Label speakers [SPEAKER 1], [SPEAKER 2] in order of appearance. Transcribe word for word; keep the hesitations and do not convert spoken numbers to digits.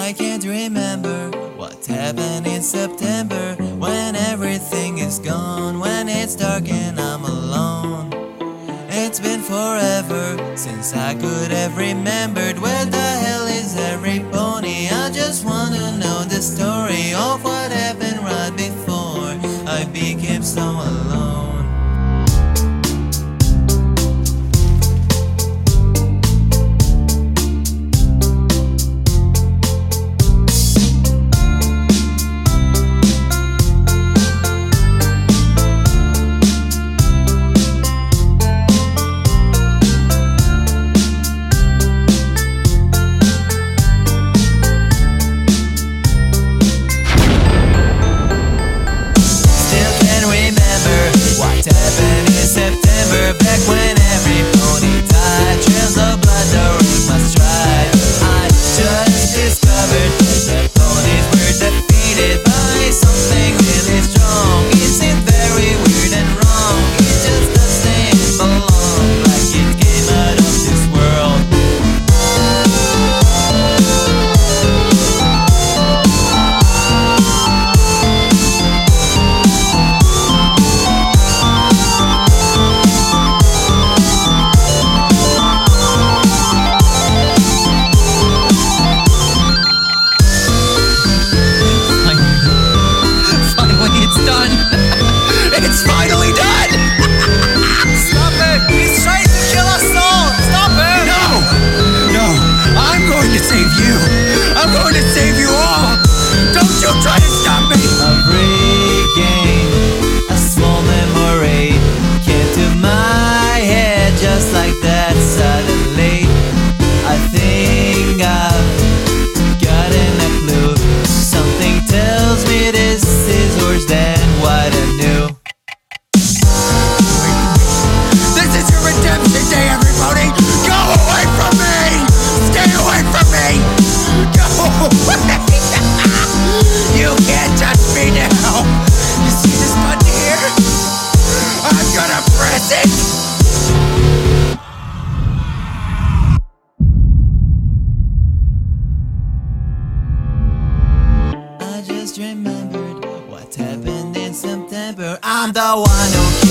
[SPEAKER 1] I can't remember what happened in September, when everything is gone, when it's dark and I'm alone. It's been forever since I could have remembered where the hell is every pony. I just wanna know the story of what happened right before I became so alone. What happened in September, back when every pony died? Trails of blood, the road must try. I just discovered that ponies were defeated by something really strong. It seemed very weird and wrong. It just doesn't belong, like it came out of this world.
[SPEAKER 2] I'm going to save you all! Don't you try to stop me!
[SPEAKER 1] I've regained a small memory, came to my head just like that suddenly. I think I've gotten a clue. Something tells me this is worse than what I knew.
[SPEAKER 2] This is your redemption day, everybody! Go away from me! Stay away from me! Go away! You can't touch me now! You see this button here? I'm gonna press it!
[SPEAKER 1] I just remembered what happened in September. I'm the one who